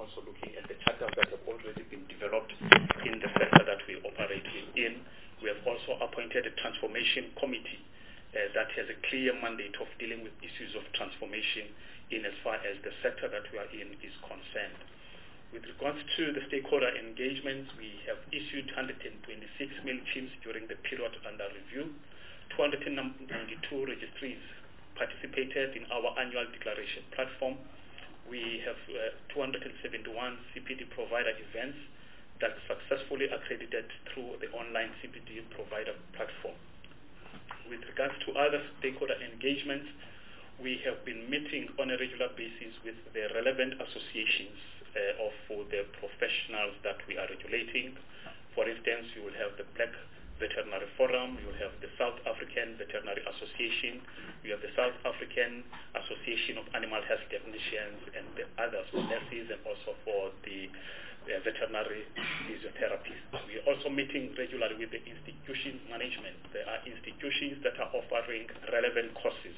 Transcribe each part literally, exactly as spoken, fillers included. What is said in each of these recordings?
also looking at the charters that have already been developed in the sector that we operate in. We have also appointed a transformation committee uh, that has a clear mandate of dealing with issues of transformation in as far as the sector that we are in is concerned. With regards to the stakeholder engagements, we have issued one hundred twenty-six MailChimps during the period under review. two hundred ninety-two registries participated in our annual declaration platform. We have uh, two hundred seventy-one C P D provider events that successfully accredited through the online C P D provider platform. With regards to other stakeholder engagements, we have been meeting on a regular basis with the relevant associations uh, of uh, the professionals that we are regulating. For instance, you will have the Black Veterinary Forum, you will have the South African Veterinary Association, you have the South African Association of Animal Health Technicians, and the others for nurses and also for the uh, veterinary physiotherapists. We are also meeting regularly with the institution management. There are institutions that are offering relevant courses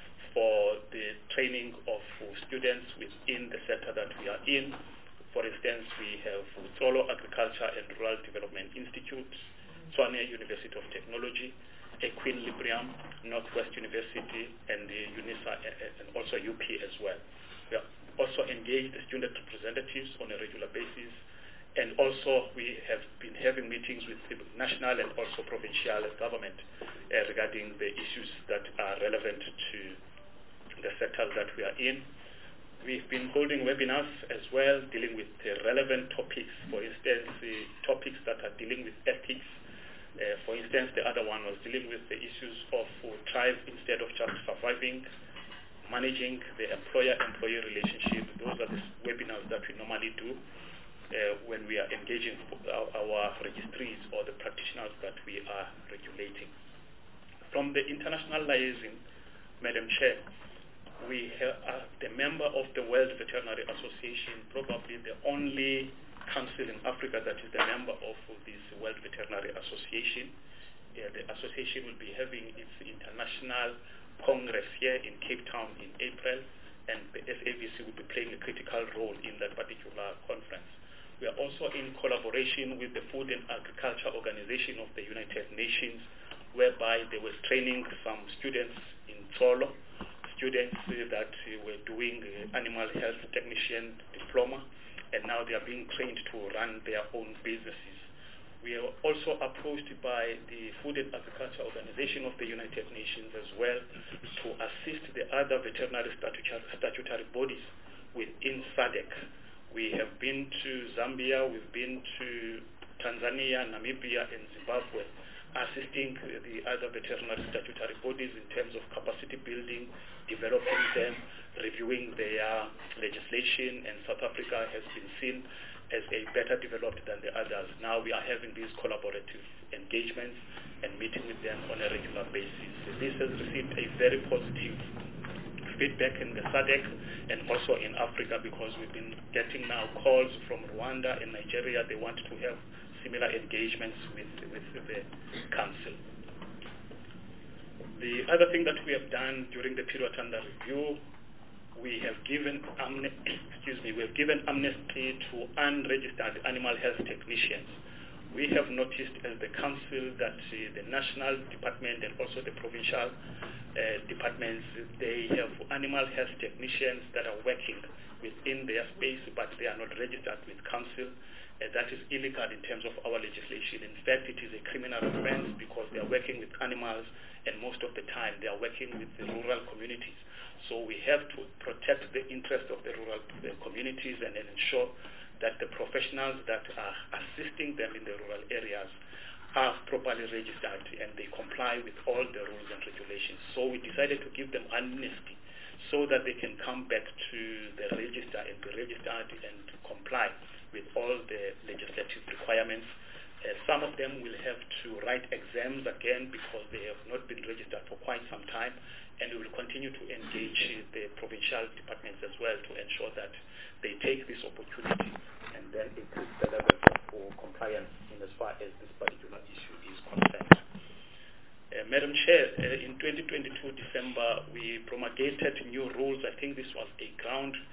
for the training of uh, students within the sector that we are in. For instance, we have Tsolo Agriculture and Rural Development Institute, Tshwane University of Technology, Equilibrium, Northwest University, and the UNISA, and also U P as well. We are also engaged the student representatives on a regular basis, and also we have been having meetings with the national and also provincial government uh, regarding the issues that are relevant to the sectors that we are in. We've been holding webinars as well, dealing with uh, relevant topics, for instance, the topics that are dealing with ethics. Uh, for instance, the other one was dealing with the issues of uh, thrive instead of just surviving, managing the employer-employee relationship. Those are the webinars that we normally do uh, when we are engaging our, our registries or the practitioners that we are regulating. From the international liaison, Madam Chair, we have, are the member of the World Veterinary Association, probably the only council in Africa that is the member of this World Veterinary Association. Uh, the association will be having its international congress here in Cape Town in April, and the S A V C will be playing a critical role in that particular conference. We are also in collaboration with the Food and Agriculture Organization of the United Nations, whereby they were training some students in Tsolo, students uh, that uh, were doing uh, animal health technician diploma, and now they are being trained to run their own businesses. We are also approached by the Food and Agriculture Organization of the United Nations as well to assist the other veterinary statutory, statutory bodies within S A D C. We have been to Zambia, we've been to Tanzania, Namibia, and Zimbabwe, assisting the other veterinary statutory bodies in terms of capacity building, developing them, reviewing their legislation, and South Africa has been seen as a better developed than the others. Now we are having these collaborative engagements and meeting with them on a regular basis. This has received a very positive feedback in the S A D C and also in Africa, because we've been getting now calls from Rwanda and Nigeria. They want to have similar engagements with, with the council. The other thing that we have done during the period under review, we have given excuse me, we have given amnesty to unregistered animal health technicians. We have noticed as the council that uh, the national department and also the provincial uh, departments, they have animal health technicians that are working within their space, but they are not registered with council. Uh, that is illegal in terms of our legislation. In fact, it is a criminal offense because they are working with animals, and most of the time they are working with the rural communities. So we have to protect the interest of the rural uh, communities and, and ensure that the professionals that are assisting them in the rural areas are properly registered and they comply with all the rules and regulations. So we decided to give them amnesty so that they can come back to the register and be registered and to comply with all the legislative requirements. Uh, some of them will have to write exams again because they have not been registered for quite some time, and we will continue to engage the provincial departments as well to ensure that they take this opportunity and then increase the level of compliance in as far as this particular issue is concerned. Uh, Madam Chair, uh, in twenty twenty-two December, we promulgated new rules. I think this was a ground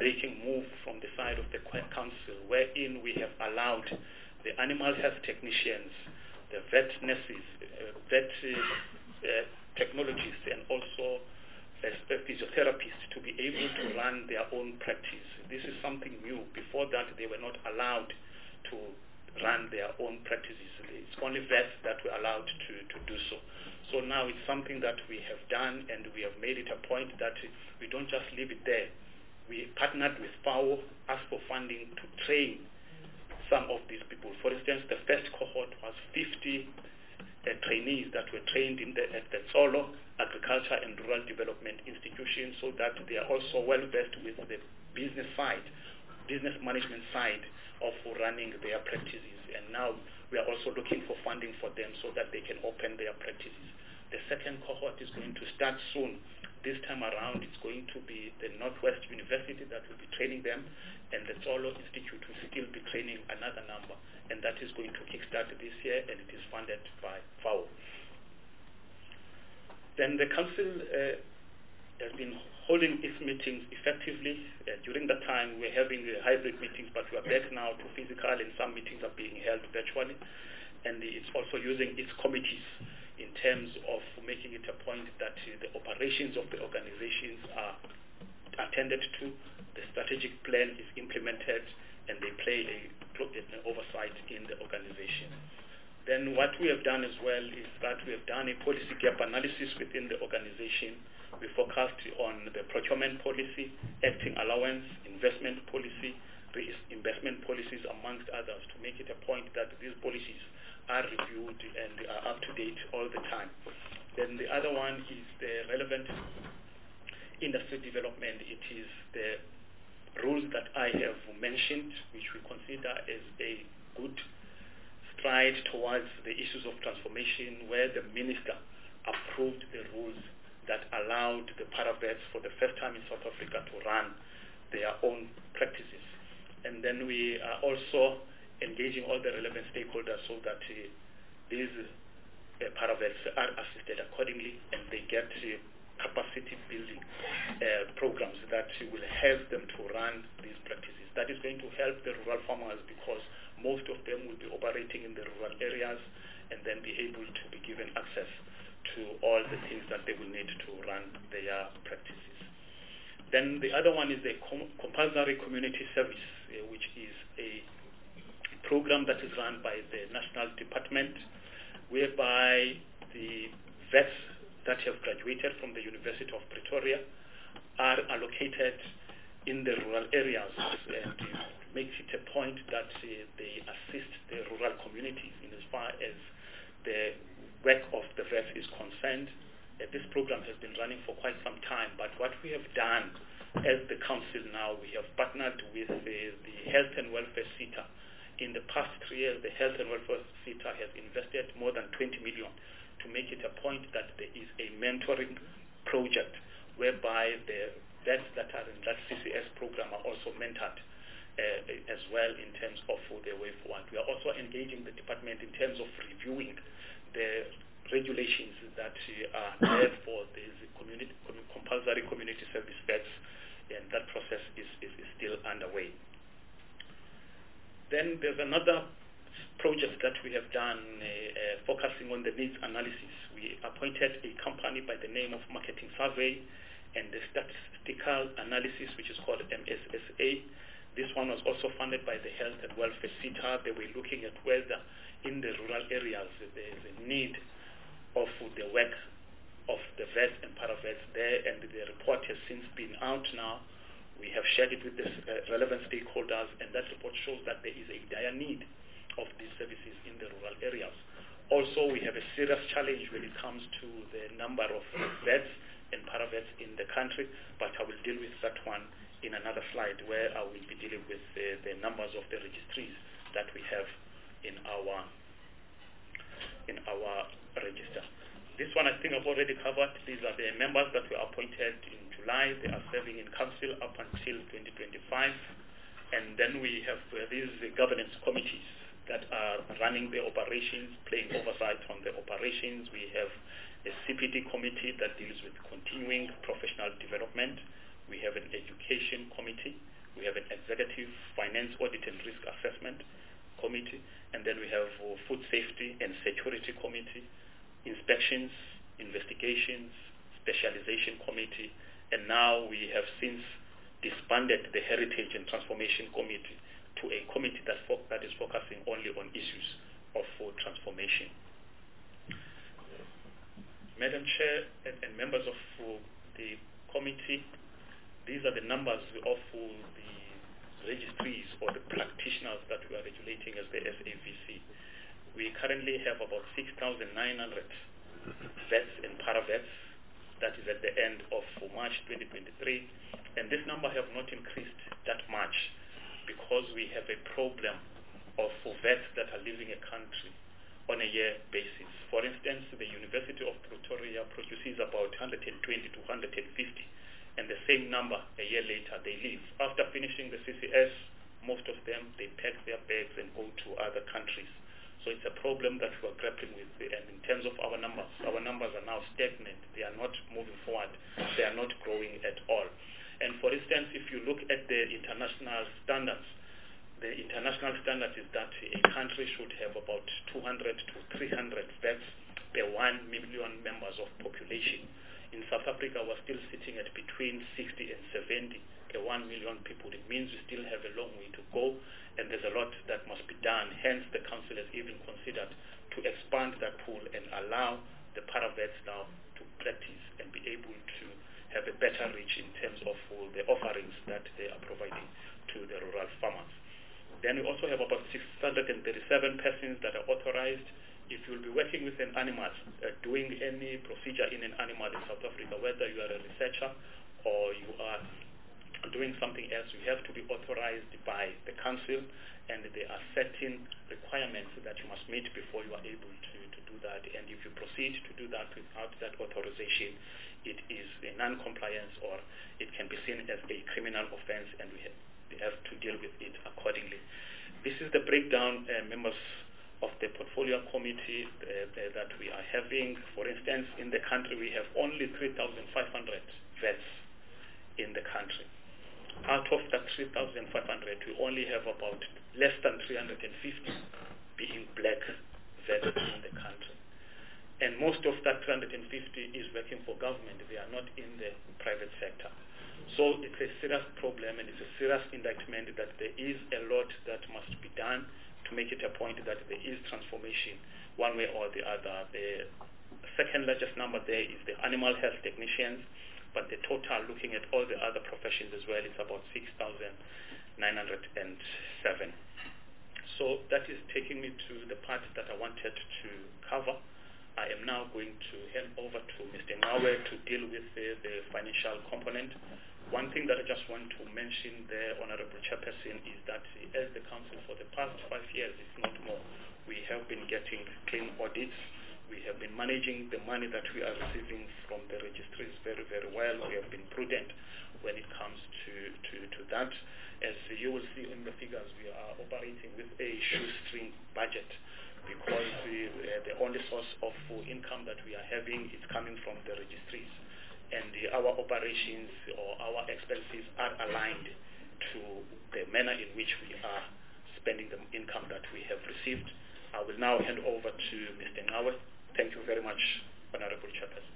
breaking move from the side of the council, wherein we have allowed the animal health technicians, the vet nurses, uh, vet uh, uh, technologists, and also uh, physiotherapists to be able to run their own practice. This is something new. Before that, they were not allowed to run their own practices. It's only vets that were allowed to, to do so. So now it's something that we have done, and we have made it a point that we don't just leave it there. We partnered with FAO, asked for funding to train some of these people. For instance, the first cohort was fifty uh, trainees that were trained in the, at the Tsolo Agriculture and Rural Development Institution, so that they are also well versed with the business side, business management side of running their practices. And now we are also looking for funding for them so that they can open their practices. The second cohort is going to start soon. This time around, it's going to be the Northwest University that will be training them, and the Tsolo Institute will still be training another number, and that is going to kickstart this year, and it is funded by FAO. Then the council uh, has been holding its meetings effectively. Uh, during that time, we were having uh, hybrid meetings, but we are back now to physical, and some meetings are being held virtually. And it's also using its committees in terms of making it a point that uh, the operations of the organizations are attended to, the strategic plan is implemented, and they play a, an oversight in the organization. Then what we have done as well is that we have done a policy gap analysis within the organization. We focused on the procurement policy, acting allowance, investment policy, investment policies, amongst others, to make it a point that these policies are reviewed and are up to date all the time. Then the other one is the relevant industry development. It is the rules that I have mentioned, which we consider as a good stride towards the issues of transformation, where the minister approved the rules that allowed the paravets for the first time in South Africa to run their own practices. And then we are also engaging all the relevant stakeholders so that uh, these uh, paravets are assisted accordingly, and they get uh, capacity building uh, programs that will help them to run these practices. That is going to help the rural farmers, because most of them will be operating in the rural areas and then be able to be given access to all the things that they will need to run their practices. Then the other one is the com compulsory community service, uh, which is a program that is run by the National Department, whereby the vets that have graduated from the University of Pretoria are allocated in the rural areas, and makes it a point that uh, they assist the rural communities in as far as the work of the vets is concerned. Uh, this program has been running for quite some time, but what we have done as the council now, we have partnered with uh, the Health and Welfare C E T A. In the past three years, the Health and Welfare C E T A has invested more than twenty million to make it a point that there is a mentoring project whereby the vets that are in that C C S program are also mentored uh, as well in terms of the way forward. We are also engaging the department in terms of reviewing the regulations that uh, are there for these community, compulsory community service vets, and that process is, is, is still underway. Then there's another project that we have done uh, uh, focusing on the needs analysis. We appointed a company by the name of Marketing Survey and the Statistical Analysis, which is called M S S A. This one was also funded by the Health and Welfare C E T A. They were looking at whether in the rural areas there is a need of the work of the vets and paravets there, and the report has since been out now. We have shared it with the uh, relevant stakeholders, and that report shows that there is a dire need of these services in the rural areas. Also, we have a serious challenge when it comes to the number of vets and paravets in the country, but I will deal with that one in another slide, where I will be dealing with uh, the numbers of the registries that we have in our in our register. This one I think I've already covered. These are the members that were appointed in July. They are serving in council up until twenty twenty-five. And then we have uh, these uh, governance committees that are running the operations, playing oversight on the operations. We have a C P D committee that deals with continuing professional development. We have an education committee. We have an executive finance audit and risk assessment committee, and then we have uh, food safety and security committee, inspections, investigations, specialization committee, and now we have since disbanded the heritage and transformation committee to a committee that, fo that is focusing only on issues of uh, transformation. Madam Chair and, and members of uh, the committee, these are the numbers of uh, the registries or the practitioners that we are regulating as the S A V C. We currently have about six thousand nine hundred vets and para-vets. That is at the end of March twenty twenty-three. And this number have not increased that much because we have a problem of vets that are leaving a country on a year basis. For instance, the University of Pretoria produces about one hundred twenty to one hundred fifty, and the same number a year later they leave. After finishing the C C S, most of them, they pack their bags and go to other countries. So it's a problem that we're grappling with, and in terms of our numbers, our numbers are now stagnant. They are not moving forward. They are not growing at all. And for instance, if you look at the international standards, the international standard is that a country should have about two hundred to three hundred vets per one million members of population. In South Africa, we're still sitting at between sixty and seventy per one million people. It means we still have a long way to go, and there's a lot that must be done. Hence, the council has even considered to expand that pool and allow the para-vets now to practice and be able to have a better reach in terms of uh, the offerings that they are providing to the rural farmers. Then we also have about six hundred thirty-seven persons that are authorized. If you'll be working with an animal, uh, doing any procedure in an animal in South Africa, whether you are a researcher or you are doing something else, you have to be authorized by the council, and there are certain requirements that you must meet before you are able to, to do that. And if you proceed to do that without that authorization, it is a non-compliance, or it can be seen as a criminal offense, and we have, we have to deal with it accordingly. This is the breakdown, uh, members of the portfolio committee uh, that we are having. For instance, in the country we have only three thousand five hundred vets in the country. Out of that three thousand five hundred, we only have about less than three hundred fifty being black vets in the country. And most of that three hundred fifty is working for government. They are not in the private sector. So it's a serious problem, and it's a serious indictment that there is a lot that must be done to make it a point that there is transformation one way or the other. The second largest number there is the animal health technicians, but the total, looking at all the other professions as well, is about six thousand nine hundred seven. So that is taking me to the part that I wanted to cover. I am now going to hand over to Mister Ngawe to deal with the, the financial component. One thing that I just want to mention there, Honorable Chairperson, is that as the Council for the past five years, if not more, we have been getting clean audits. We have been managing the money that we are receiving from the registries very, very well. We have been prudent when it comes to, to, to that. As you will see in the figures, we are operating with a shoestring budget, because we, uh, the only source of uh, income that we are having is coming from the registries. And the, our operations or our expenses are aligned to the manner in which we are spending the income that we have received. I will now hand over to Mister Ngawe. Thank you very much, Honorable Chairperson.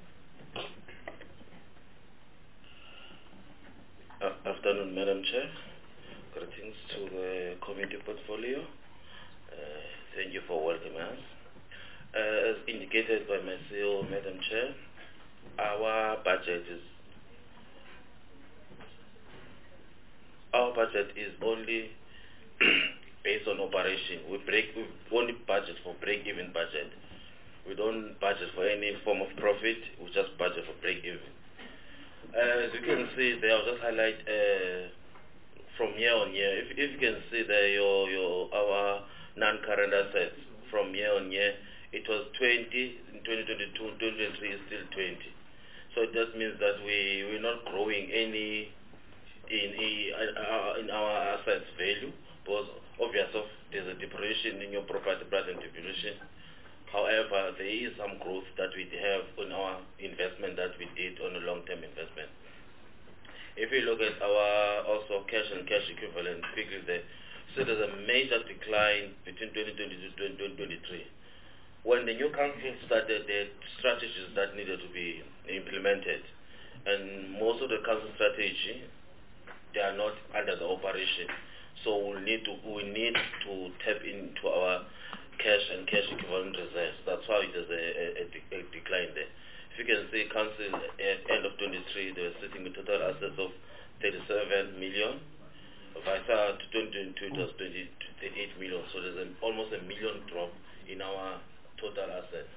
Uh, afternoon, Madam Chair. Greetings to the committee portfolio. Uh, thank you for welcoming us. Uh, as indicated by my C E O, Madam Chair, our budget is our budget is only based on operation. We break we only budget for break-even budget. We don't budget for any form of profit. We just budget for break-even. Uh, as you can see there, I'll just highlight uh, from year on year. If, if you can see there, your your our non-current assets from year on year, it was twenty in twenty twenty-two. twenty twenty-three is still twenty. So it just means that we we're not growing any in uh, in our assets value, because obviously there's a depreciation in your property, plant and depreciation. However, there is some growth that we have on our investment that we did on a long-term investment. If you look at our also cash and cash equivalent figures there, so there's a major decline between twenty twenty-two and twenty twenty-three. When the new council started, the strategies that needed to be implemented, and most of the council strategy, they are not under the operation. So we need to we need to tap into our cash and cash equivalent reserves. That's why there's a, a, a, de a decline there. If you can see, council at end of twenty-three, they were sitting with total assets of thirty-seven million. Visa to twenty twenty-two, it was twenty-eight million. So there's an, almost a million drop in our total assets.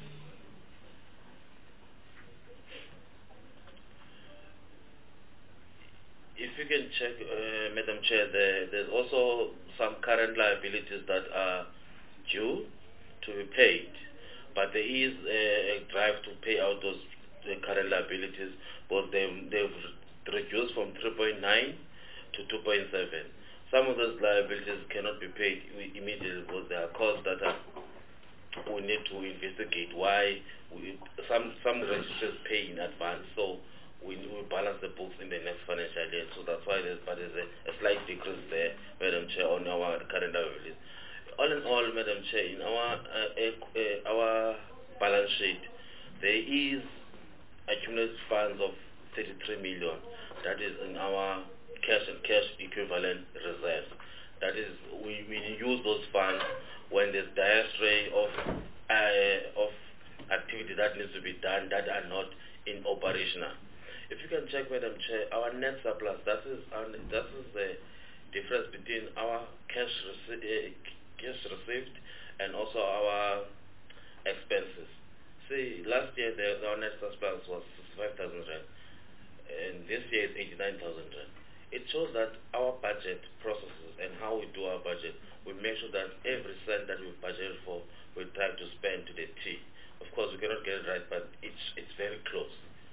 If you can check, uh, Madam Chair, there, there's also some current liabilities that are due to be paid, but there is a, a drive to pay out those the current liabilities, but they've, they've reduced from three point nine to two point seven. Some of those liabilities cannot be paid immediately because there are costs that are, we need to investigate why we, some, some registers pay in advance. So We, we balance the books in the next financial year, so that's why there's, but there's a, a slight decrease there, Madam Chair, on our current liabilities. All in all, Madam Chair, in our uh, uh, our balance sheet, there is accumulated funds of thirty-three million. That is in our cash and cash equivalent reserves. That is, we, we use those funds when there's dire stray of uh, of activity that needs to be done that are not in operational. If you can check, Madam Chair, our net surplus, that is, our, that is the difference between our cash, rece uh, cash received and also our expenses. See, last year the, our net surplus was sixty-five thousand rand, and this year is eighty-nine thousand rand. It shows that our budget processes and how we do our budget, we make sure that every cent that we budget for, we try to spend to the T. Of course, we cannot get it right, but it's, it's very close.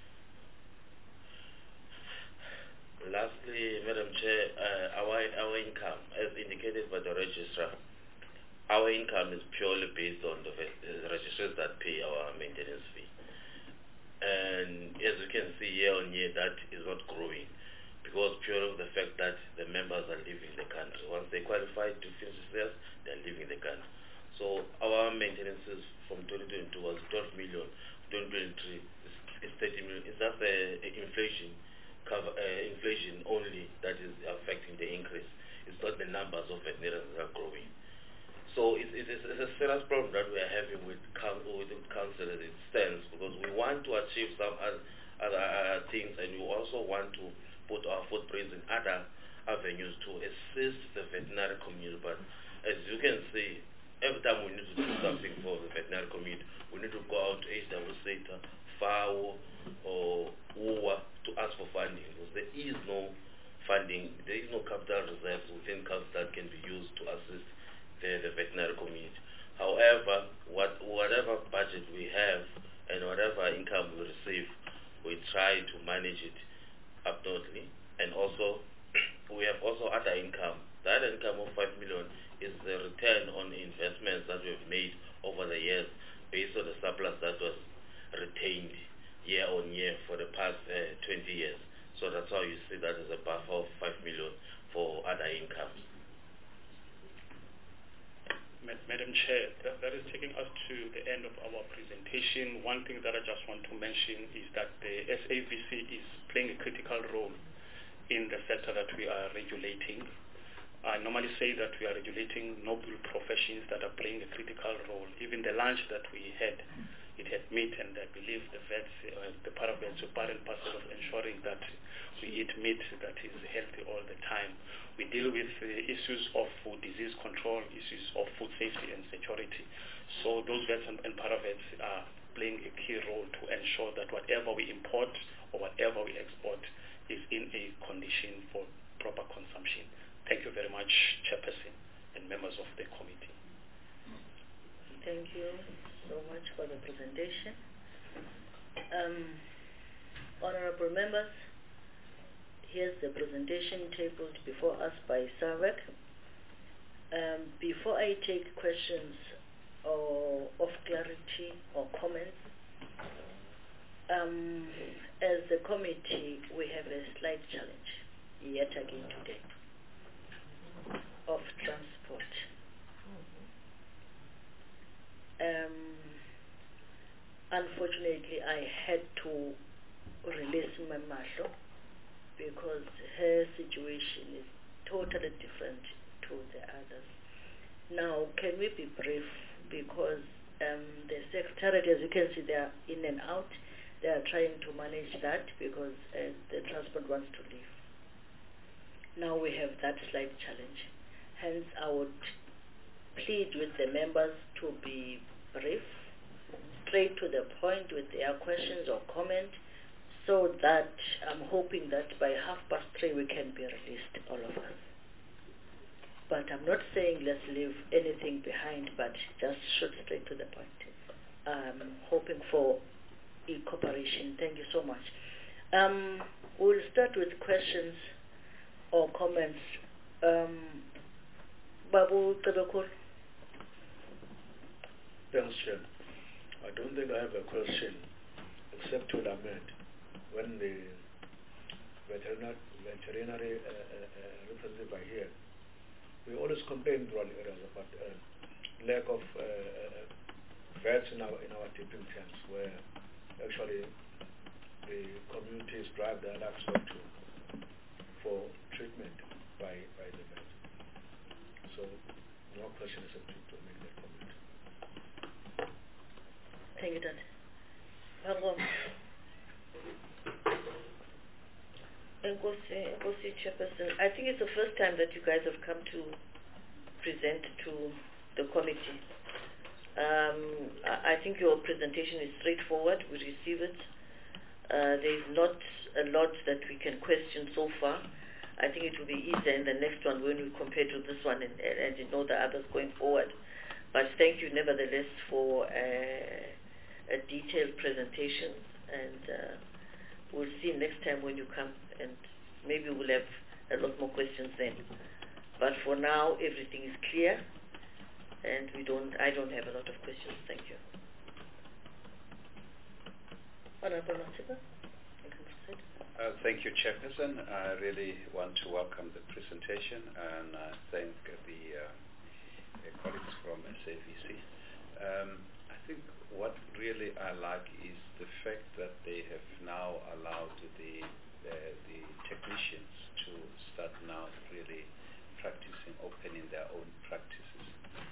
Lastly, Madam Chair, uh, our, our income, as indicated by the registrar, our income is purely based on the uh, registrars that pay our maintenance fee. And as you can see, year on year, that is not growing because pure of the fact that the members are leaving the country. Once they qualify to finish sales, they are leaving the country. So our maintenances from twenty twenty-two was twelve million, twenty twenty-three is, is thirty million. It's just a, a inflation. Cover, uh, inflation only that is affecting the increase. It's not the numbers of veterinarians that are growing. So it's, it's, it's a serious problem that we are having with, with the council as it stands, because we want to achieve some other, other uh, things, and we also want to put our footprints in other avenues to assist the veterinary community. But as you can see, every time we need to do something for the veterinary community, we need to go out to H W C, F A O, or U W A to ask for funding, because there is no funding, there is no capital reserves within council that can be used to assist the, the veterinary community. However, what, whatever budget we have and whatever income we receive, we try to manage it appropriately. And also, we have also other income. That income of five million is the return on investments that we've made over the years based on the surplus that was retained year on year for the past uh, twenty years. So that's how you see that as a buffer of five million for other incomes. Madam Chair, that, that is taking us to the end of our presentation. One thing that I just want to mention is that the S A V C is playing a critical role in the sector that we are regulating. I normally say that we are regulating noble professions that are playing a critical role. Even the lunch that we had, it had meat, and I believe the vets, uh, the paravets are part and parcel of ensuring that we eat meat that is healthy all the time. We deal with uh, issues of food disease control, issues of food safety and security. So those vets and, and paravets are playing a key role to ensure that whatever we import or whatever we export is in a condition for proper consumption. Thank you very much, Chairperson and members of the committee. Thank you so much for the presentation. Um, honorable members, here's the presentation tabled before us by SAVAC. Um, before I take questions or of clarity or comments, Um, as a committee, we have a slight challenge yet again today of transport. Um, unfortunately, I had to release Mamahlo because her situation is totally different to the others. Now, can we be brief? Because um, the secretariat, as you can see, they are in and out. They are trying to manage that because uh, the transport wants to leave. Now we have that slight challenge. Hence, I would plead with the members to be brief, straight to the point with their questions or comment, so that I'm hoping that by half past three we can be released, all of us. But I'm not saying let's leave anything behind, but just shoot straight to the point. I'm hoping for e cooperation. Thank you so much. Um, we'll start with questions or comments. Um, Babu Tabakul. Thanks, Chair. I don't think I have a question except to lament when the veterinary, veterinary uh, uh, representative are here. We always complain rural areas about uh, lack of uh, uh, vets in our in our tipping camps, where actually the communities drive their livestock to for treatment by by the vet. So, no question except to, to make that comment. Thank you, Dad. Welcome. Nkosi Chairperson, I think it's the first time that you guys have come to present to the committee. Um, I, I think your presentation is straightforward. We receive it. Uh, there is not a lot that we can question so far. I think it will be easier in the next one when we compare to this one and, and, and you know the others going forward. But thank you nevertheless for uh, a detailed presentation, and uh, we'll see next time when you come, and maybe we'll have a lot more questions then. But for now, everything is clear, and we don't. I don't have a lot of questions. Thank you. Honorable Masipa, you can proceed. Uh, thank you, Chairperson. I really want to welcome the presentation and uh, thank the, uh, the colleagues from S A V C. Um, I think what really I like is the fact that they have now allowed the uh, the technicians to start now really practicing, opening their own practices.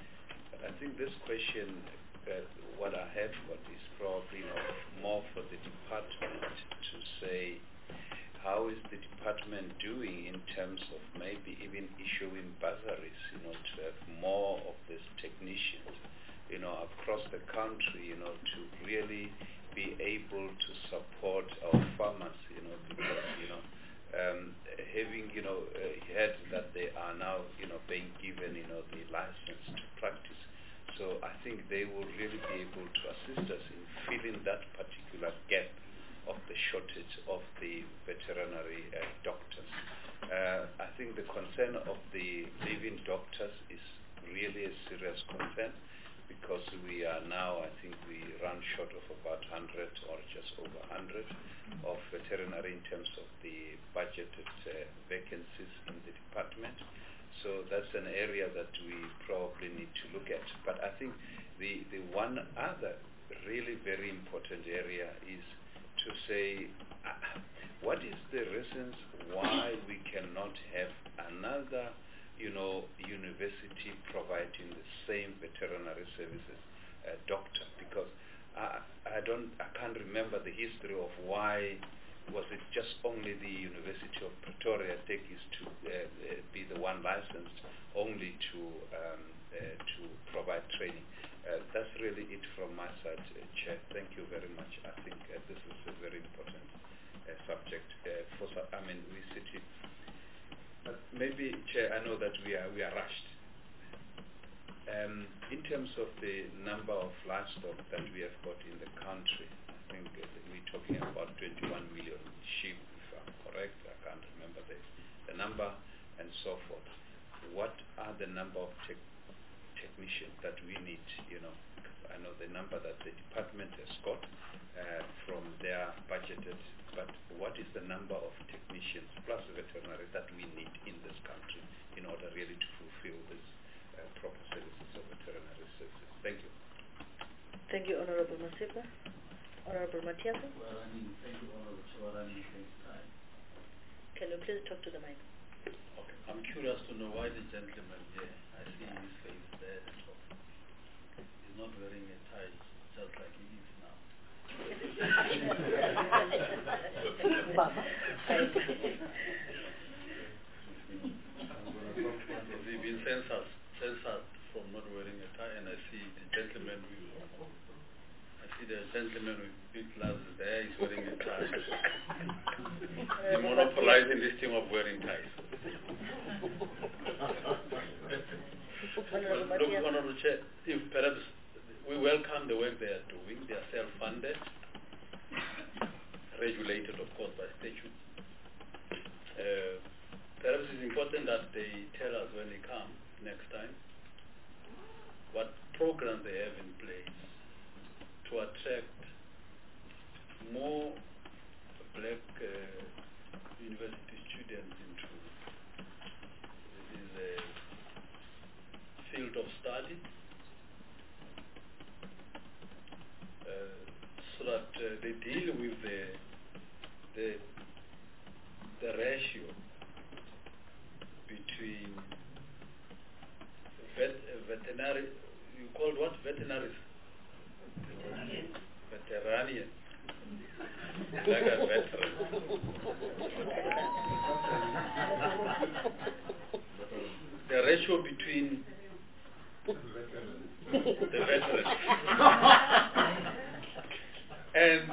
But I think this question, uh, what I have got is probably you know, more for the department to say, how is the department doing in terms of maybe even issuing bursaries, you know, to have more of these technicians, you know, across the country, you know, to really be able to support our farmers, you know, because, you know, um, having, you know, uh, heard that they are now, you know, being given, you know, the license to practice. So I think they will really be able to assist us in filling that particular gap of the shortage of the veterinary uh, doctors. Uh, I think the concern of the living doctors is really a serious concern, because we are now, I think we run short of about one hundred or just over one hundred of veterinary in terms of the budgeted uh, vacancies in the department. So that's an area that we probably need to look at. But I think the, the one other really very important area is to say, uh, what is the reasons why we cannot have another you know, university providing the same veterinary services uh, doctor? Because I, I don't, I can't remember the history of why was it just only the University of Pretoria take is to uh, uh, be the one licensed only to um, uh, to provide training. Uh, that's really it from my side, uh, Chair. Thank you very much. I think uh, this is a very important uh, subject. Uh, for I mean, we sit here. But maybe, Chair, I know that we are we are rushed. Um, in terms of the number of livestock that we have got in the country, I think uh, we're talking about twenty-one million sheep, if I'm correct. I can't remember the, the number and so forth. What are the number of te technicians that we need, you know. I know the number that the department has got uh, from their budgeted, but what is the number of technicians plus veterinary that we need in this country in order really to fulfill this uh, proper services of veterinary services? Thank you. Thank you, Honorable Masipa. Honorable Matias. Well, I mean, thank you, Honorable Chawarani. Thanks, time. Can you please talk to the mic? Okay. I'm curious to know why the gentleman here, I see his face there at the top, is not wearing a tie just like he is now. He's been censored, censored from not wearing a tie, and I see the gentleman with I see the gentleman with big glasses there is wearing a tie. He's monopolizing this thing of wearing ties. Well, look, Honorable Chair, if perhaps we welcome the work they are doing. They are self-funded, regulated, of course, by statute. Uh, perhaps it's important that they tell us when they come next time what programs they have in place to attract more black uh, university students into this uh, field of study, uh, so that uh, they deal with the the the ratio between vet, uh, veterinary, you called what, veterinaries? Veterinarian. Like a veteran. The ratio between the veterans and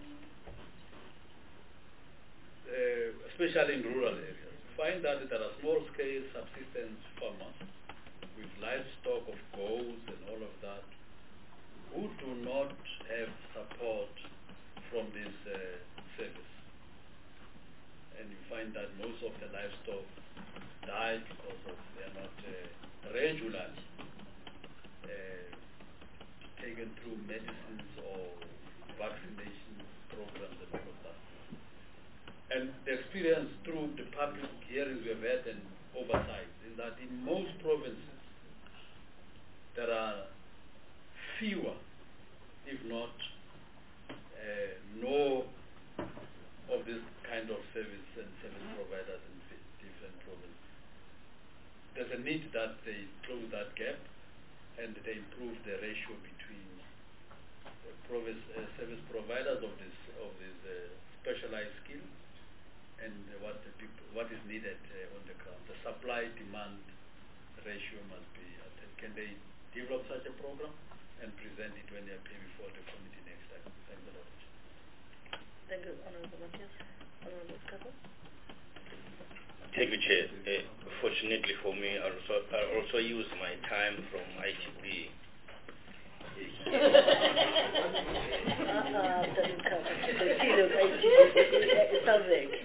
uh, especially in rural areas, find that there are small-scale subsistence farmers with livestock of goats and all of that who do not have support from this uh, service. And you find that most of the livestock die because of they are not uh, regularly uh, taken through medicines or vaccination programs and all of that. And the experience through the public hearings we have had and oversight is that in most provinces there are fewer, if not uh, no, of this kind of service and service providers in different provinces. There's a need that they close that gap and they improve the ratio between the province, uh, service providers of this of this uh, specialized skill and uh, what the people, what is needed uh, on the ground. The supply-demand ratio must be attended. Can they develop such a program and present it when they appear before the committee next time? Thank you, Lord. Thank you, Honorable Matias. Honorable Skaba. Thank you, Chair. Uh, fortunately for me, I also, I also use my time from I T B. Uh-uh, doesn't come. The seal of I T B. It sounds like.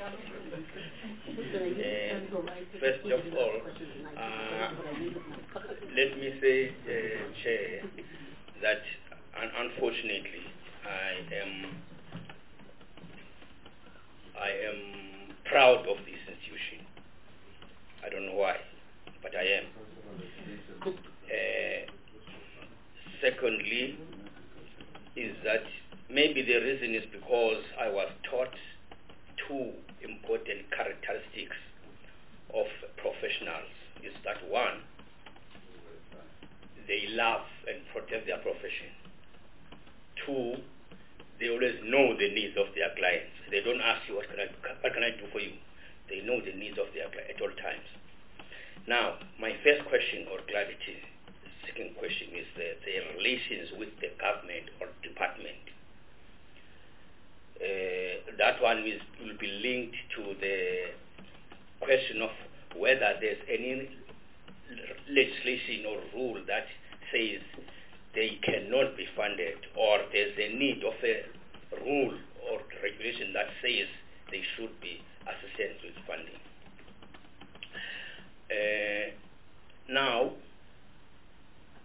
Uh, first of all, uh, let me say, uh, Chair, that un unfortunately I am I am proud of this institution. I don't know why, but I am. Uh, secondly, is that maybe the reason is because I was taught two important characteristics of professionals. Is that one, they love and protect their profession. Two, they always know the needs of their clients. They don't ask you, what can I, what can I do for you? They know the needs of their clients at all times. Now, my first question or clarity, second question is the, the relations with the government or department. Uh, that one is, will be linked to the question of whether there's any legislation or rule that says they cannot be funded, or there's a need of a rule or regulation that says they should be assisted with funding. Uh, now,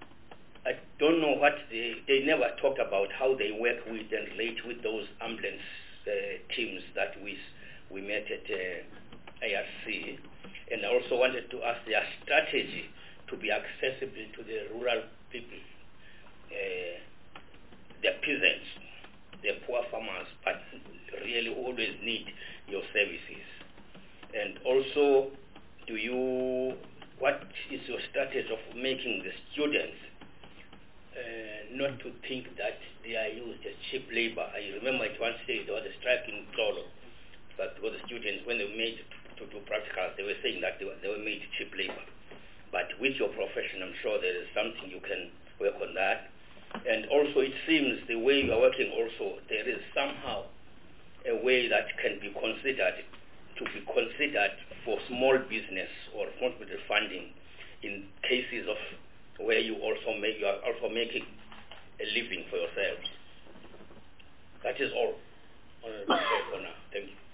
don't know what they, they never talked about how they work with and relate with those ambulance uh, teams that we, we met at uh, A R C. And I also wanted to ask their strategy to be accessible to the rural people, uh, the peasants, the poor farmers, but really always need your services. And also, do you, what is your strategy of making the students uh, not to think that they are used as cheap labor? I remember at one stage there was a strike in Tolo, but for the students, when they made to do practicals, they were saying that they were, they were made cheap labor. But with your profession, I'm sure there is something you can work on that. And also, it seems the way you are working also, there is somehow a way that can be considered, to be considered for small business or small business funding in cases of where you also make, you are also making a living for yourselves. That is all. For now. Thank you.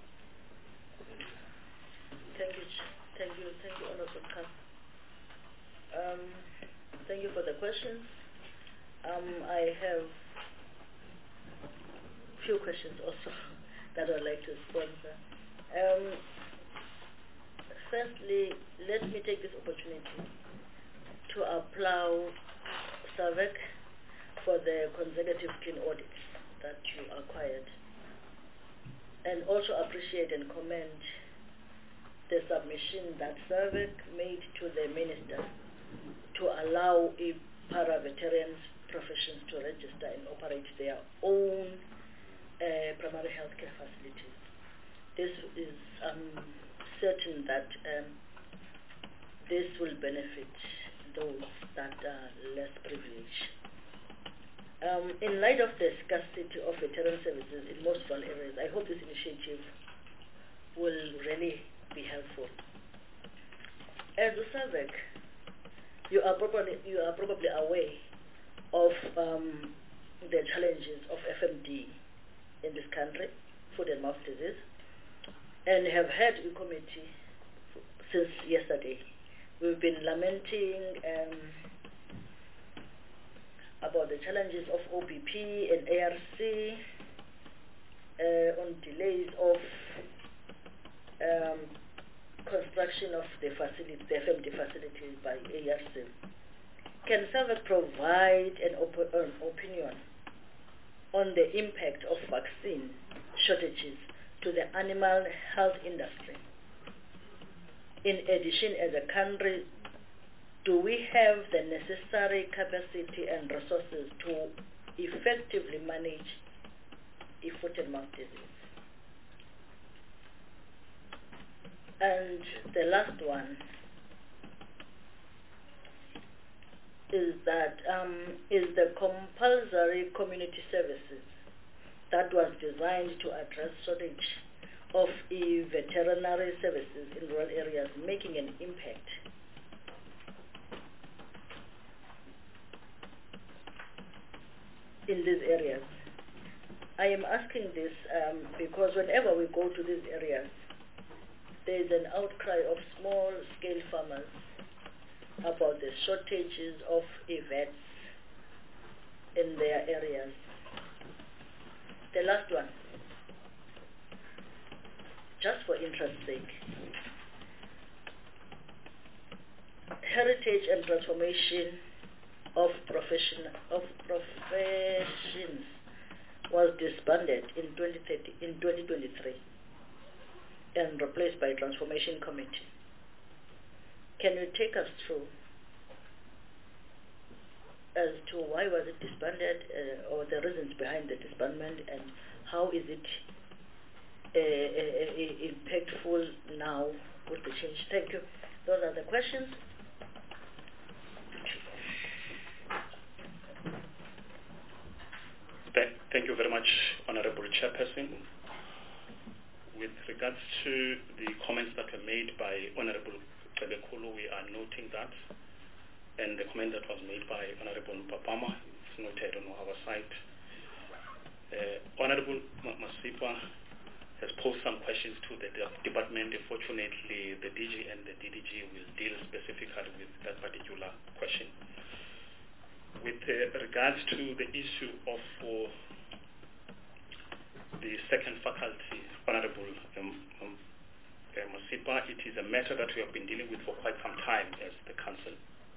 Thank you, thank you, thank you, Honorable Khan. Um, thank you for the questions. Um, I have few questions also that I'd like to sponsor. Um, firstly, let me take this opportunity to applaud SAVEC for the consecutive clean audits that you acquired, and also appreciate and commend the submission that SAVEC made to the minister to allow a para-veterans professions to register and operate their own uh, primary health care facilities. This is um, certain that um, this will benefit those that are less privileged. Um, in light of the scarcity of veteran services in most rural areas, I hope this initiative will really be helpful. As a SAVEC, you are probably you are probably aware of um, the challenges of F M D in this country, foot and mouth disease, and have had a committee since yesterday. We've been lamenting um, about the challenges of O B P and A R C uh, on delays of um, construction of the facility, the F M D facilities by A R C. Can SAVEC provide an, op an opinion on the impact of vaccine shortages to the animal health industry? In addition, as a country, do we have the necessary capacity and resources to effectively manage a foot and mouth disease? And the last one is that um, is the compulsory community services that was designed to address shortage of e veterinary services in rural areas making an impact. In these areas. I am asking this um, because whenever we go to these areas, there is an outcry of small-scale farmers about the shortages of vets in their areas. The last one, just for interest's sake, heritage and transformation of profession of professions was disbanded in twenty thirty in twenty twenty-three and replaced by Transformation Committee. Can you take us through as to why was it disbanded uh, or the reasons behind the disbandment, and how is it uh, uh, uh, impactful now with the change? Thank you. Those are the questions. Th thank you very much, Honorable Chairperson. With regards to the comments that were made by Honorable Tebekulu, we are noting that, and the comment that was made by Honorable Mpapama is noted on our side. Uh, Honorable Masipa has posed some questions to the de department. Unfortunately, the D G and the D D G will deal specifically with that particular question. with uh, regards to the issue of uh, the second faculty, Honorable um, um, uh, Masipa, it is a matter that we have been dealing with for quite some time as the Council.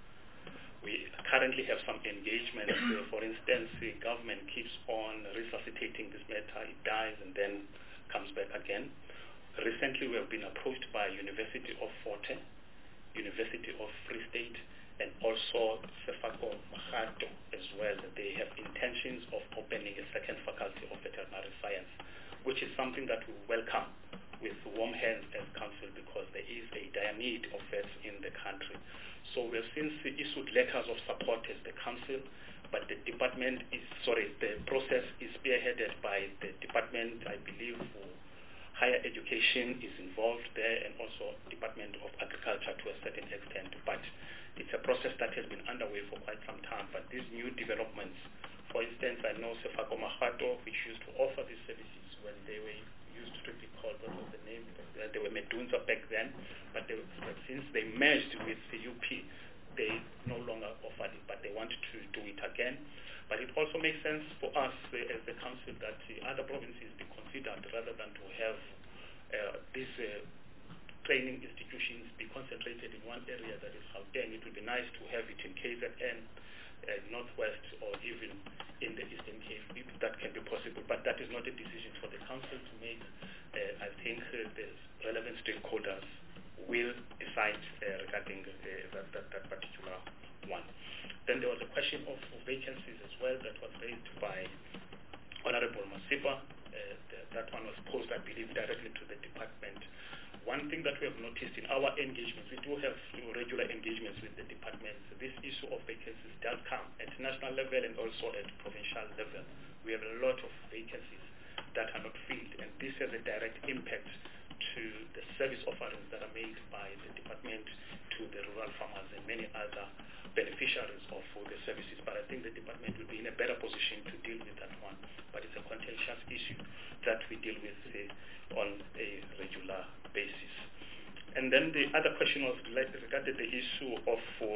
We currently have some engagements. Uh, for instance, the government keeps on resuscitating this matter. It dies and then comes back again. Recently, we have been approached by University of Fort Hare, University of Free State, and also Sefako Makgato as well, that they have intentions of opening a second faculty of veterinary science, which is something that we welcome with warm hands as council, because there is a dire need of vets in the country. So we have since issued letters of support as the council, but the department is, sorry, the process is spearheaded by the department, I believe, for higher education is involved there, and also Department of Agriculture to a certain extent. But it's a process that has been underway for quite some time. But these new developments, for instance, I know Sefako Makgato, which used to offer these services when they were used to be called, what was the name? They were Medunza back then, but, they, but since they merged with the U P, they no longer offered it, but they want to do it again. But it also makes sense for us uh, as the council that uh, other provinces be considered, rather than to have uh, these uh, training institutions be concentrated in one area, that is Gauteng. It would be nice to have it in K Z N, uh, Northwest, or even in the Eastern Cape, if that can be possible. But that is not a decision for the council to make. Uh, I think uh, the relevant stakeholders will decide uh, regarding uh, that, that, that particular one. Then there was a question of vacancies as well that was raised by Honorable Masipa. Uh, the, that one was posed, I believe, directly to the department. One thing that we have noticed in our engagements, we do have you know, regular engagements with the department. So this issue of vacancies does come at national level and also at provincial level. We have a lot of vacancies that are not filled, and this has a direct impact to the service offerings that are made by the department to the rural farmers and many other beneficiaries of the services. But I think the department will be in a better position to deal with that one. But it's a contentious issue that we deal with uh, on a regular basis. And then the other question was regarding the issue of uh,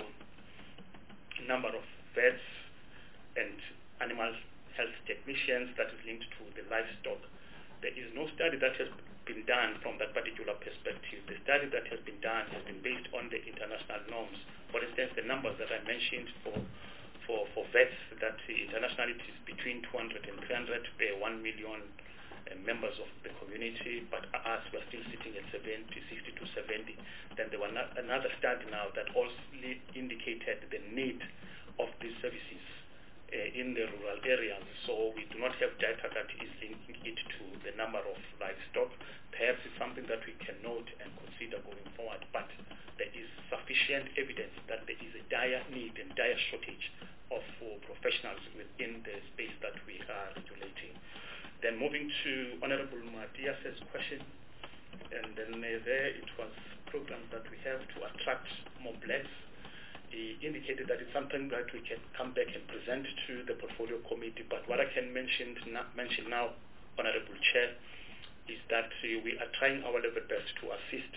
number of vets and animal health technicians that is linked to the livestock. There is no study that has been done from that particular perspective. The study that has been done has been based on the international norms. For instance, the numbers that I mentioned for for, for vets, that internationally it is between two hundred and three hundred per one million uh, members of the community, but us we're still sitting at seventy, sixty to seventy. Then there was another study now that also indicated the need of these services Uh, in the rural areas, so we do not have data that is linking it to the number of livestock. Perhaps it's something that we can note and consider going forward, but there is sufficient evidence that there is a dire need and dire shortage of uh, professionals within the space that we are regulating. Then moving to Honorable Matias's question, and then uh, there it was programs that we have to attract more blacks. He indicated that it's something that we can come back and present to the portfolio committee. But what I can mention, mention now, Honorable Chair, is that uh, we are trying our level best to assist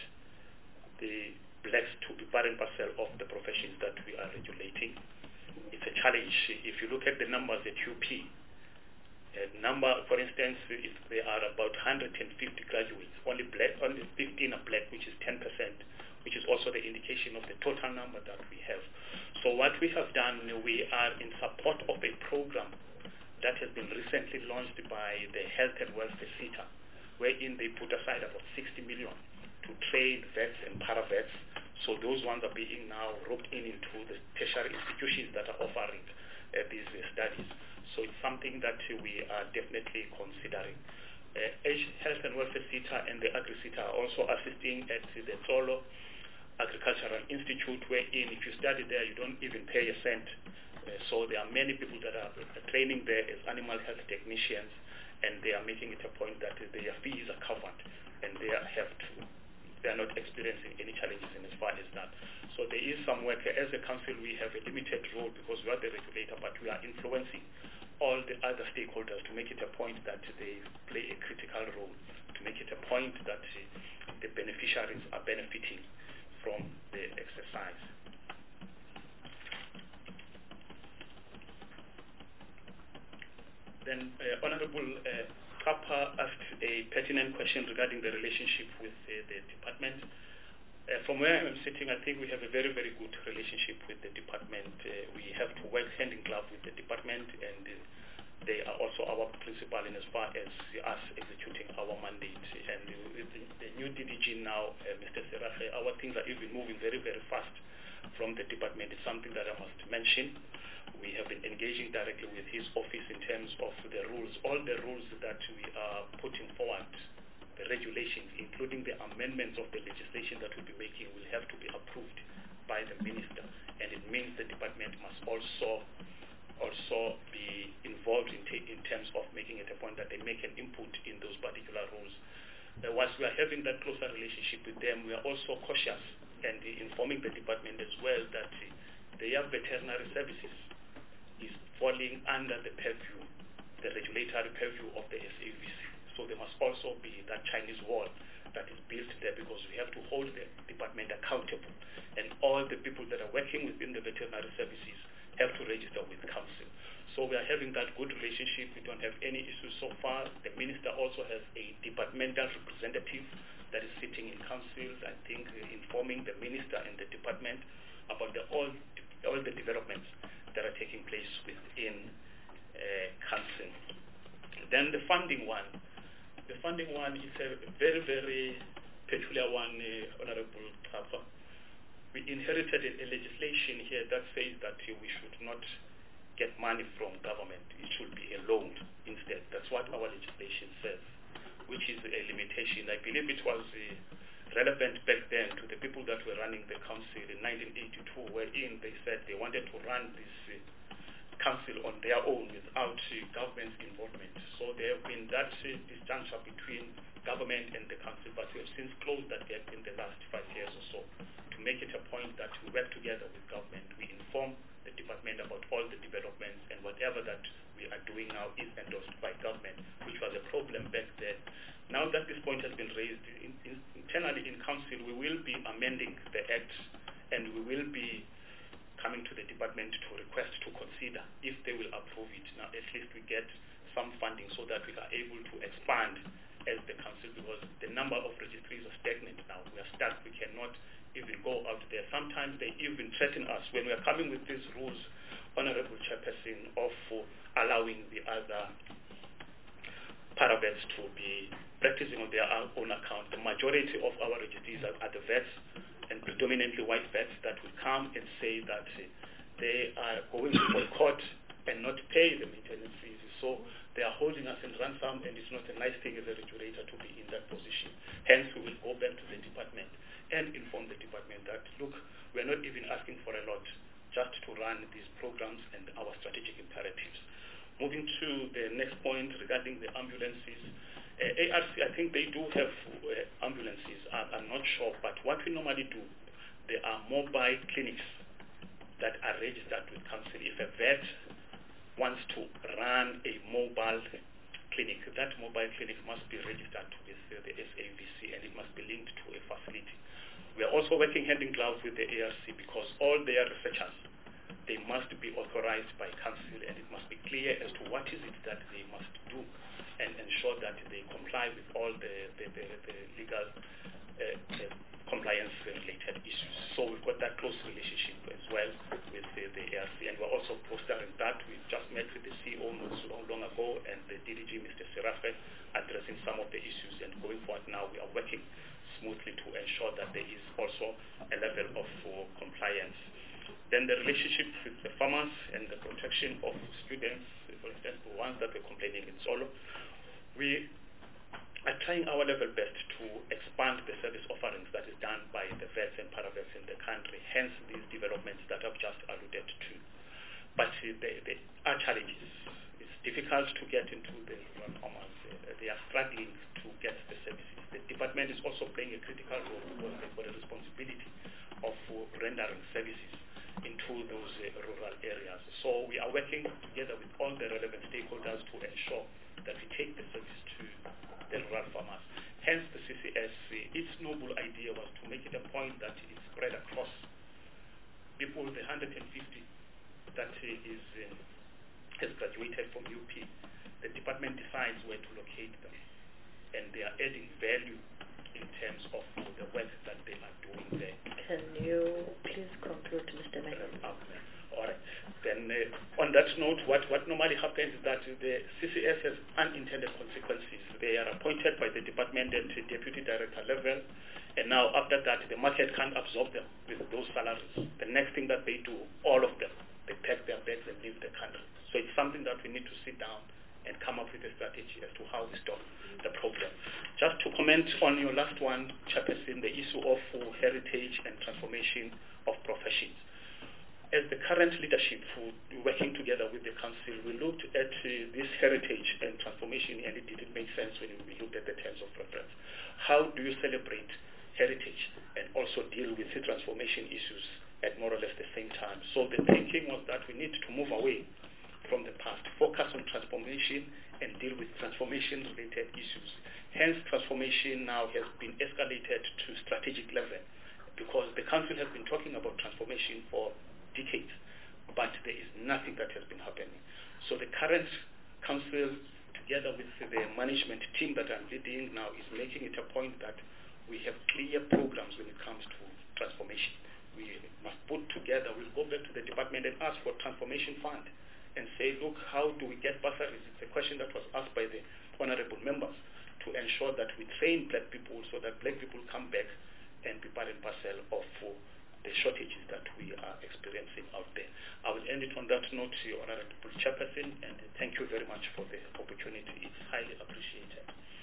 the blacks to be part and parcel of the professions that we are regulating. It's a challenge. If you look at the numbers at U P, a number, for instance, if there are about one hundred fifty graduates, only black, only fifteen are black, which is ten percent. Which is also the indication of the total number that we have. So what we have done, we are in support of a program that has been recently launched by the Health and Welfare SETA, wherein they put aside about sixty million to train vets and paravets. So those ones are being now roped in into the tertiary institutions that are offering uh, these uh, studies. So it's something that uh, we are definitely considering. Uh, Health and Welfare SETA and the Agri-SETA are also assisting at the Tsolo Agricultural Institute, wherein if you study there, you don't even pay a cent. Uh, so there are many people that are training there as animal health technicians, and they are making it a point that their fees are covered, and they are have to, they are not experiencing any challenges in as far as that. So there is some work. As a council, we have a limited role because we are the regulator, but we are influencing all the other stakeholders to make it a point that they play a critical role, to make it a point that uh, the beneficiaries are benefiting from the exercise. then uh, Honorable uh, Kappa asked a pertinent question regarding the relationship with uh, the department. Uh, from where I'm sitting, I think we have a very, very good relationship with the department. Uh, we have to work hand in glove with the department, and uh, they are also our principal in as far as us executing our mandate. And uh, with the, the new D D G now, uh, Mister Serafe, our things are even moving very, very fast from the department. It's something that I must mention. We have been engaging directly with his office in terms of the rules, all the rules that we are putting forward, the regulations, including the amendments of the legislation that we'll be making, will have to be approved by the minister. And it means the department must also also be involved in, in terms of making it a point that they make an input in those particular rules. Uh, whilst we are having that closer relationship with them, we are also cautious and uh, informing the department as well that uh, their veterinary services is falling under the purview, the regulatory purview of the S A V C. So there must also be that Chinese wall that is built there, because we have to hold the department accountable. And all the people that are working within the veterinary services have to register with council. So we are having that good relationship. We don't have any issues so far. The minister also has a departmental representative that is sitting in councils, I think, uh, informing the minister and the department about the, all, all the developments that are taking place within uh, council. Then the funding one. The funding one is a very, very peculiar one, uh, Honorable Kappa. We inherited a, a legislation here that says that uh, we should not get money from government. It should be a loan instead. That's what our legislation says, which is a limitation. I believe it was uh, relevant back then to the people that were running the council in nineteen eighty-two, wherein they said they wanted to run this uh, council on their own without uh, government's involvement. So there have been that uh, disjuncture between government and the council, but we have since closed that gap in the last five years or so to make it a point that we work together with government. We inform the department about all the developments, and whatever that we are doing now is endorsed by government, which was a problem back then. Now that this point has been raised in, in, internally in council, we will be amending the act, and we will be coming to the department to request to consider if they will approve it. Now at least we get some funding so that we are able to expand as the council, because the number of registries are stagnant now. We are stuck. We cannot even go out there. Sometimes they even threaten us when we are coming with these rules, Honorable Chairperson, of uh, allowing the other paravets to be practicing on their own account. The majority of our registries are, are the vets, and predominantly white vets, that will come and say that uh, they are going to boycott and not pay the maintenance fees. So they are holding us in ransom, and it's not a nice thing as a regulator to be in that position. Hence, we will go back to the department and inform the department that, look, we're not even asking for a lot, just to run these programs and our strategic imperatives. Moving to the next point regarding the ambulances. Uh, A R C, I think they do have uh, ambulances. I, I'm not sure, but what we normally do, there are mobile clinics that are registered with council. If a vet wants to run a mobile clinic, that mobile clinic must be registered with uh, the S A V C, and it must be linked to a facility. We are also working hand in glove with the A R C, because all their researchers, they must be authorized by council, and it must be clear as to what is it that they must do, and ensure that they comply with all the, the, the, the legal uh, uh, compliance-related issues. So we've got that close relationship as well with the, the A R C, and we're also fostering that. We've just met with the C E O not so long, long ago, and the D D G, Mister Serafe, addressing some of the issues, and going forward now we are working smoothly to ensure that there is also a level of uh, compliance. Then the relationship with the farmers and the protection of students, for instance, the ones that were complaining in Solo, we are trying our level best to expand the service offerings that is done by the vets and paravets in the country, hence these developments that I've just alluded to. But uh, there the are challenges. It's difficult to get into the rural farmers. Uh, they are struggling to get the services. The department is also playing a critical role, because they've got a responsibility of uh, rendering services into those uh, rural areas. So we are working together with all the relevant stakeholders to ensure that we take the service to the rural farmers. Hence the C C S, uh, its noble idea was to make it a point that it is spread across people, the one hundred fifty that uh, is, uh, has graduated from U P. the department decides where to locate them, and they are adding value in terms of the work that they are doing there. Can you please conclude, Mister Mayor? Uh, all right. Then uh, on that note, what, what normally happens is that the C C S has unintended consequences. They are appointed by the department at the deputy director level, and now after that, the market can't absorb them with those salaries. The next thing that they do, all of them, they pack their bags and leave the country. So it's something that we need to sit down and come up with a strategy as to how we stop the problem. Just to comment on your last one, Chairperson, the issue of uh, heritage and transformation of professions. As the current leadership who working together with the council, we looked at uh, this heritage and transformation, and it didn't make sense when we looked at the terms of reference. How do you celebrate heritage and also deal with the transformation issues at more or less the same time? So the thinking was that we need to move away from the past, focus on transformation and deal with transformation-related issues. Hence, transformation now has been escalated to strategic level because the council has been talking about transformation for decades, but there is nothing that has been happening. So the current council, together with the management team that I'm leading now, is making it a point that we have clear programs when it comes to transformation. We must put together, we'll go back to the department and ask for transformation fund and say, look, how do we get bursaries? It's a question that was asked by the honorable members to ensure that we train black people so that black people come back and be part and parcel of uh, the shortages that we are experiencing out there. I will end it on that note, Your Honorable Chairperson, and thank you very much for the opportunity. It's highly appreciated.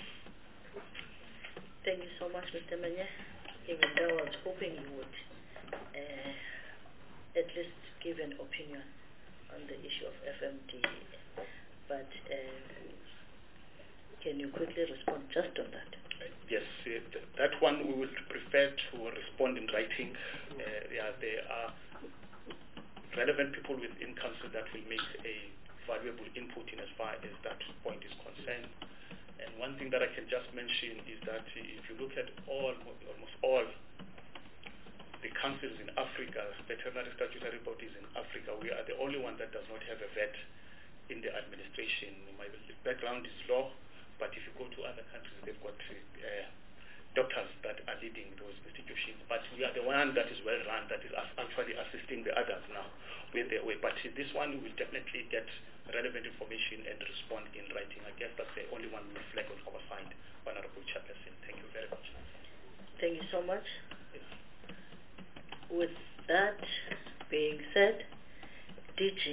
Thank you so much, Mister Manye. Even though I was hoping you would uh, at least give an opinion on the issue of F M D, but uh, can you quickly respond just on that? Yes, uh, th that one we will prefer to respond in writing. Uh, yeah, there are relevant people within council that will make a valuable input in as far as that point is concerned. And one thing that I can just mention is that if you look at all, almost all the councils in Africa, veterinary statutory bodies in Africa, we are the only one that does not have a vet in the administration. My background is law, but if you go to other countries, they've got uh, doctors that are leading those institutions. But we are the one that is well run, that is actually assisting the others now with their way. But this one will definitely get relevant information and respond in writing. I guess that's the only one we reflect on our side, Honorable Chairperson. Thank you very much. Thank you so much. Yes. With that being said, D G,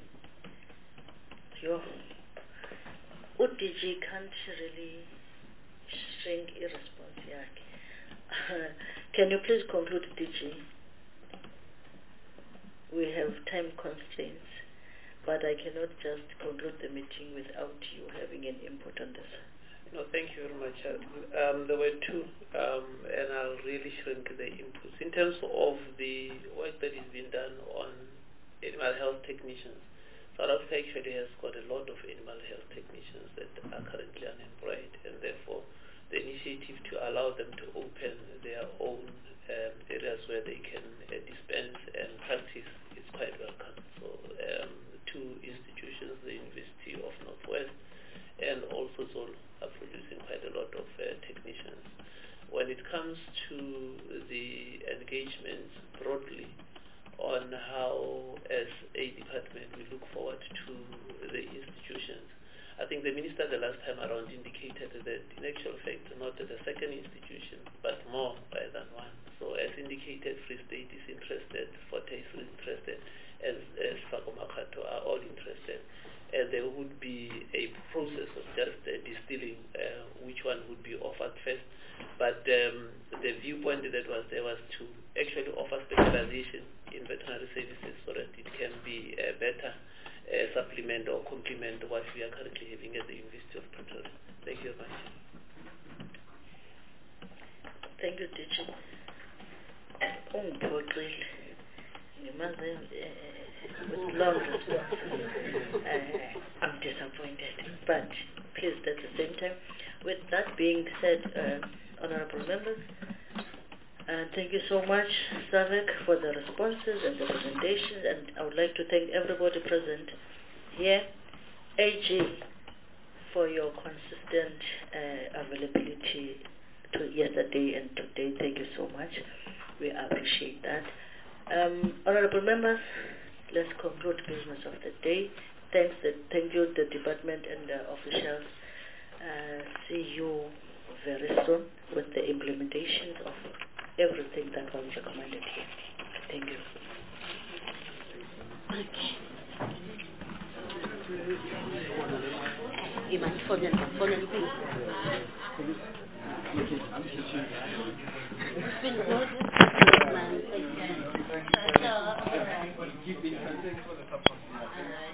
your D G can't really shrink a response here. Can you please conclude, D G? We have time constraints, but I cannot just conclude the meeting without you having an input on this. No, thank you very much. Um, there were two, um, and I'll really shrink the inputs. In terms of the work that is being done on animal health technicians, South Africa actually has got a lot of animal health technicians that are currently unemployed, and therefore the initiative to allow them to open their own um, areas where they can uh, dispense and practice is quite welcome. So um, two institutions, the University of Northwest and also Zolo, are producing quite a lot of uh, technicians. When it comes to the engagement broadly on how, as a department, we look forward to the institutions, I think the minister the last time around indicated that in actual fact not the second institution, but more rather than one. So as indicated, Free State is interested, Forte is interested, as, as Fakomakato are all interested. And there would be a process of just uh, distilling uh, which one would be offered first. But um, the viewpoint that was there was to actually offer specialization in veterinary services so that it can be a better uh, supplement or complement what we are currently having at the University of Pretoria. Thank you very much. Thank you, teacher. Ungiphoxile. Ngimaze with long response. Uh, I'm disappointed, but pleased at the same time. With that being said, uh, honorable members, and thank you so much, Savek, for the responses and the presentations, and I would like to thank everybody present here. A G, for your consistent uh, availability to yesterday and today. Thank you so much. We appreciate that. Um, honorable members, let's conclude business of the day. Thanks, the, thank you, the department and the officials. Uh, see you very soon with the implementation of everything that was recommended here. Thank you. Okay.